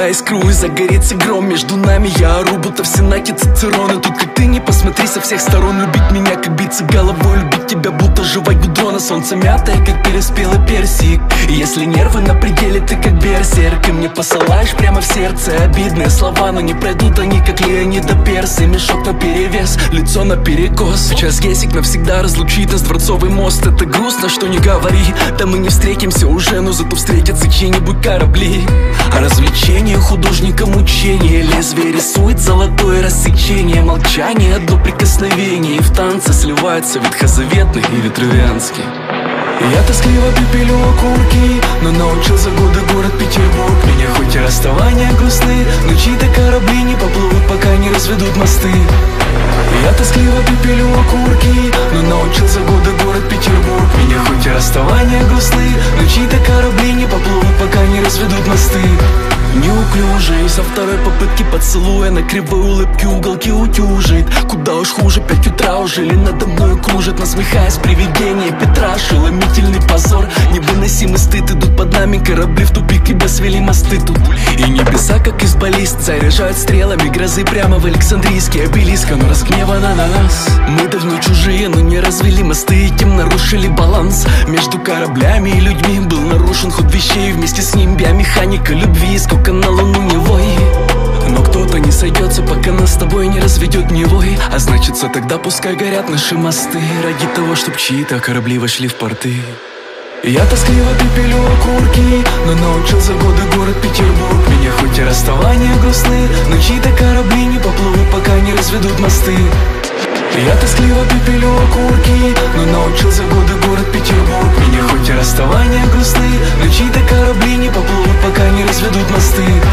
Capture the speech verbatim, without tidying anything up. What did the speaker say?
я искру и загорится гром. Между нами я ору, будто в сенате Цицерона. Тут как ты не посмотри со всех сторон. Любить меня, как биться головой, любить тебя, будто жевать гудрона. Солнце мятое, как переспелый персик. И если нервы на пределе, ты как берсерк. И мне посылаешь прямо в сердце обидные слова, но не пройдут они, как Леонида Перси. Мешок наперевес, лицо наперекос. Сейчас гесик навсегда разлучит нас, Дворцовый мост. Это грустно, что не говори. Да мы не встретимся уже, но зато встретятся чьи-нибудь корабли. А развлечение художника мучение. Лезвие рисует золотое рассечение. Молчание, одно прикосновение, и в танце сливается ветхозаветный и ветрувианский. Я тоскливо пепелю окурки, но научил за годы город Петербург. Меня хоть и расставания грустны, но чьи-то корабли не поплывут, пока не разведут мосты. Я тоскливо пепелю окурки, но научил за годы город Петербург. Меня хоть и расставания грустны, но чьи-то корабли не поплывут, пока не разведут мосты. Неуклюжий, со второй попытки поцелуя на кривой улыбке уголки утюжит. Куда уж хуже, пять утра уже или надо мной кружит, насмехаясь привидение Петра. Ошеломительный позор, невыносимый стыд. Идут под нами корабли в тупик, и свели мосты тут. И небеса, как из баллист, заряжают стрелами грозы прямо в Александрийский обелиск. Оно разгневано на нас. Мы давно чужие, но не развели мосты, и тем нарушили баланс между кораблями и людьми. Был нарушен ход вещей, вместе с ним биомеханика любви. Сколько на луну не вой, но кто-то не сойдется, пока нас с тобой не разведет Невой. А значится, тогда пускай горят наши мосты, ради того, чтоб чьи-то корабли вошли в порты. Я тоскливо пепелю окурки, но научил за годы город Петербург. Меня хоть и расставания грустны, но чьи-то корабли не поплывут, пока не разведут мосты. Я тоскливо пепелю окурки, но научил за годы город Петербург. Меня хоть и расставания грустны, но чьи-то корабли не поплывут, пока не разведут мосты.